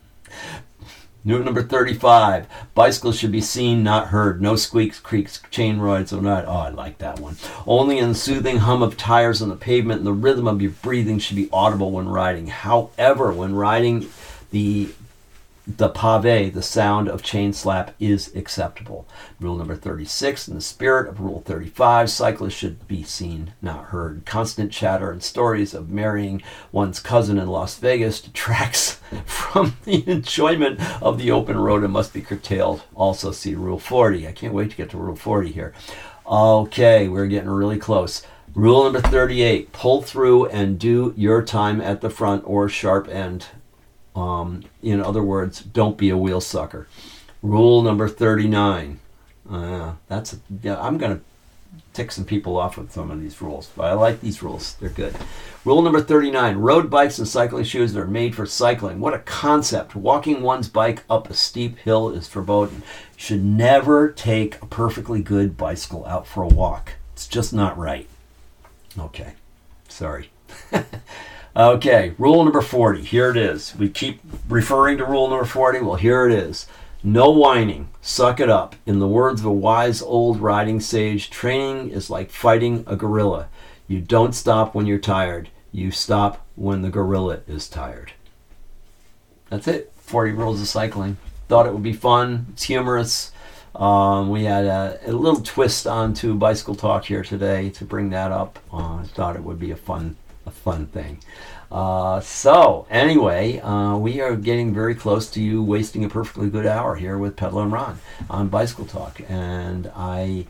Rule number 35, bicycles should be seen, not heard. No squeaks, creaks, chain rides, or not. Oh, I like that one. Only in the soothing hum of tires on the pavement and the rhythm of your breathing should be audible when riding. However, when riding the pave, the sound of chain slap is acceptable. Rule number 36, in the spirit of Rule 35, cyclists should be seen, not heard. Constant chatter and stories of marrying one's cousin in Las Vegas detracts from the enjoyment of the open road and must be curtailed. Also see Rule 40. I can't wait to get to Rule 40 here. Okay, we're getting really close. Rule number 38, pull through and do your time at the front or sharp end. In other words, don't be a wheel sucker. Rule number 39. I'm going to tick some people off with some of these rules, but I like these rules. They're good. Rule number 39. Road bikes and cycling shoes are made for cycling. What a concept. Walking one's bike up a steep hill is forbidden. You should never take a perfectly good bicycle out for a walk. It's just not right. Okay. Sorry. Okay, rule number 40. Here it is. We keep referring to rule number 40. Well, here it is. No whining. Suck it up. In the words of a wise old riding sage, training is like fighting a gorilla. You don't stop when you're tired. You stop when the gorilla is tired. That's it. 40 rules of cycling. Thought it would be fun. It's humorous. We had a little twist onto Bicycle Talk here today to bring that up. I thought it would be a fun thing. So anyway, we are getting very close to you wasting a perfectly good hour here with Pedlo and Ron on Bicycle Talk, and I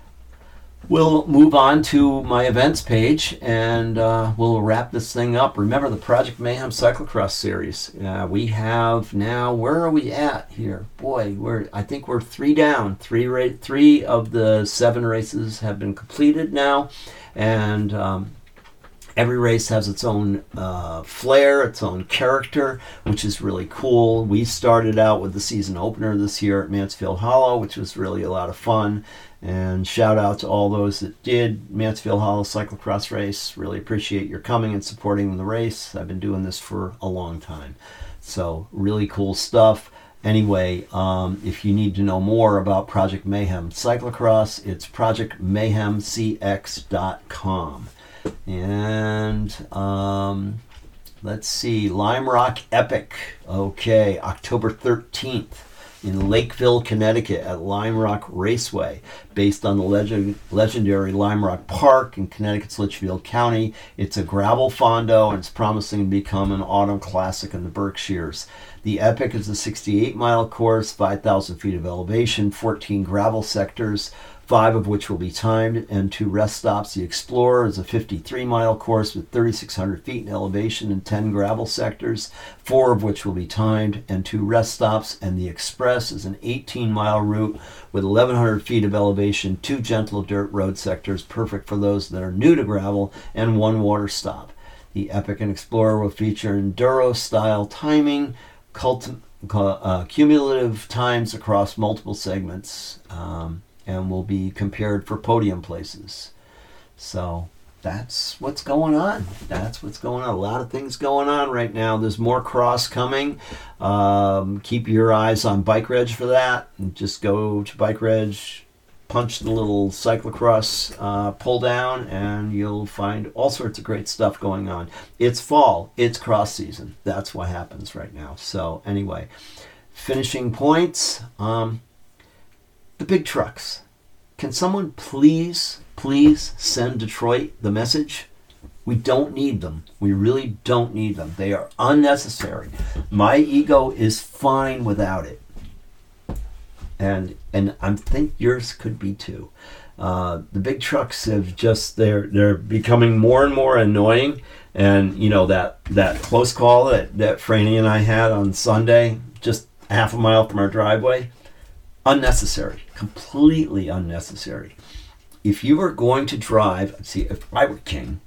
will move on to my events page and we'll wrap this thing up. Remember the Project Mayhem Cyclocross series. We have now, where are we at here? Boy, I think we're 3 down. 3 of the 7 races have been completed now, and every race has its own flair, its own character, which is really cool. We started out with the season opener this year at Mansfield Hollow, which was really a lot of fun. And shout out to all those that did Mansfield Hollow Cyclocross Race. Really appreciate your coming and supporting the race. I've been doing this for a long time. So really cool stuff. Anyway, if you need to know more about Project Mayhem Cyclocross, it's projectmayhemcx.com. And let's see, Lime Rock Epic. Okay, October 13th. In Lakeville, Connecticut at Lime Rock Raceway, based on the legendary Lime Rock Park in Connecticut's Litchfield County. It's a gravel fondo and it's promising to become an autumn classic in the Berkshires. The Epic is a 68-mile course, 5,000 feet of elevation, 14 gravel sectors, 5 of which will be timed, and 2 rest stops. The Explorer is a 53-mile course with 3,600 feet in elevation and 10 gravel sectors, 4 of which will be timed, and 2 rest stops. And the Express is an 18-mile route with 1,100 feet of elevation, 2 gentle dirt road sectors, perfect for those that are new to gravel, and 1 water stop. The Epic and Explorer will feature enduro-style timing, cumulative times across multiple segments, and will be compared for podium places. So that's what's going on. That's what's going on. A lot of things going on right now. There's more cross coming. Keep your eyes on Bike Reg for that. And just go to Bike Reg, punch the little cyclocross pull down, and you'll find all sorts of great stuff going on. It's fall. It's cross season. That's what happens right now. So anyway, finishing points. The big trucks. Can someone please send Detroit the message? We don't need them. We really don't need them. They are unnecessary. My ego is fine without it. And I think yours could be too. The big trucks have just, they're becoming more and more annoying. And you know, that close call that Franny and I had on Sunday, just half a mile from our driveway, unnecessary, completely unnecessary. If you are going to drive, see, if I were king,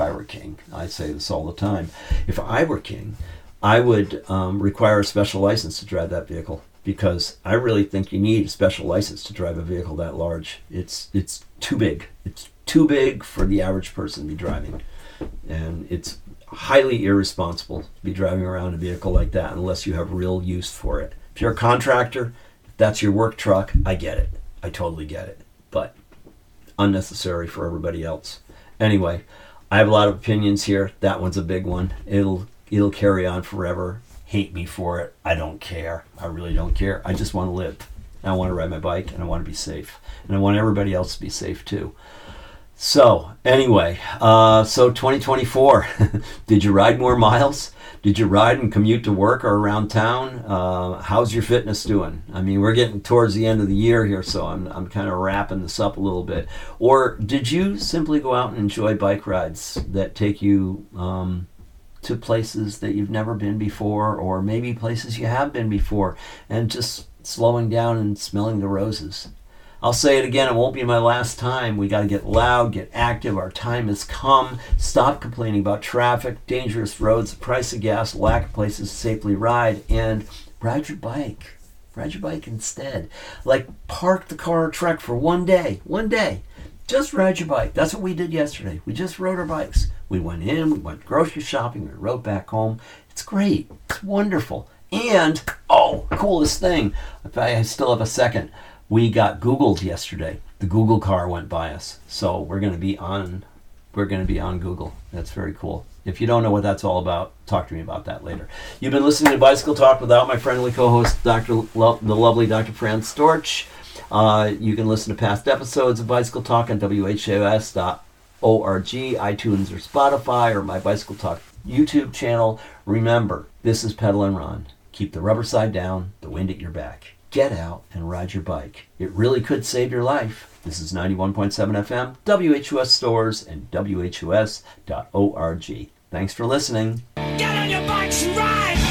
I say this all the time, if I were king, I would require a special license to drive that vehicle, because I really think you need a special license to drive a vehicle that large. It's too big. It's too big for the average person to be driving. And it's highly irresponsible to be driving around a vehicle like that unless you have real use for it. If you're a contractor, that's your work truck, I get it. I totally get it. But unnecessary for everybody else. Anyway, I have a lot of opinions here. That one's a big one. It'll carry on forever. Hate me for it. I don't care. I really don't care. I just want to live. And I want to ride my bike, and I want to be safe. And I want everybody else to be safe too. So anyway, so 2024, did you ride more miles? Did you ride and commute to work or around town? How's your fitness doing? I mean, we're getting towards the end of the year here, so I'm kind of wrapping this up a little bit. Or did you simply go out and enjoy bike rides that take you to places that you've never been before, or maybe places you have been before, and just slowing down and smelling the roses? I'll say it again, it won't be my last time. We got to get loud, get active. Our time has come. Stop complaining about traffic, dangerous roads, the price of gas, lack of places to safely ride, and ride your bike. Ride your bike instead. Like, park the car or truck for one day. Just ride your bike. That's what we did yesterday. We just rode our bikes. We went in, we went grocery shopping, we rode back home. It's great. It's wonderful. And, coolest thing, if I still have a second, we got Googled yesterday. The Google car went by us. So we're going to be on Google. That's very cool. If you don't know what that's all about, talk to me about that later. You've been listening to Bicycle Talk without my friendly co-host, the lovely Dr. Fran Storch. You can listen to past episodes of Bicycle Talk on WHOS.org, iTunes or Spotify, or my Bicycle Talk YouTube channel. Remember, this is Pedal and Ron. Keep the rubber side down, the wind at your back. Get out and ride your bike. It really could save your life. This is 91.7 FM, WHOS Stores, and WHOS.org. Thanks for listening. Get on your bikes and ride!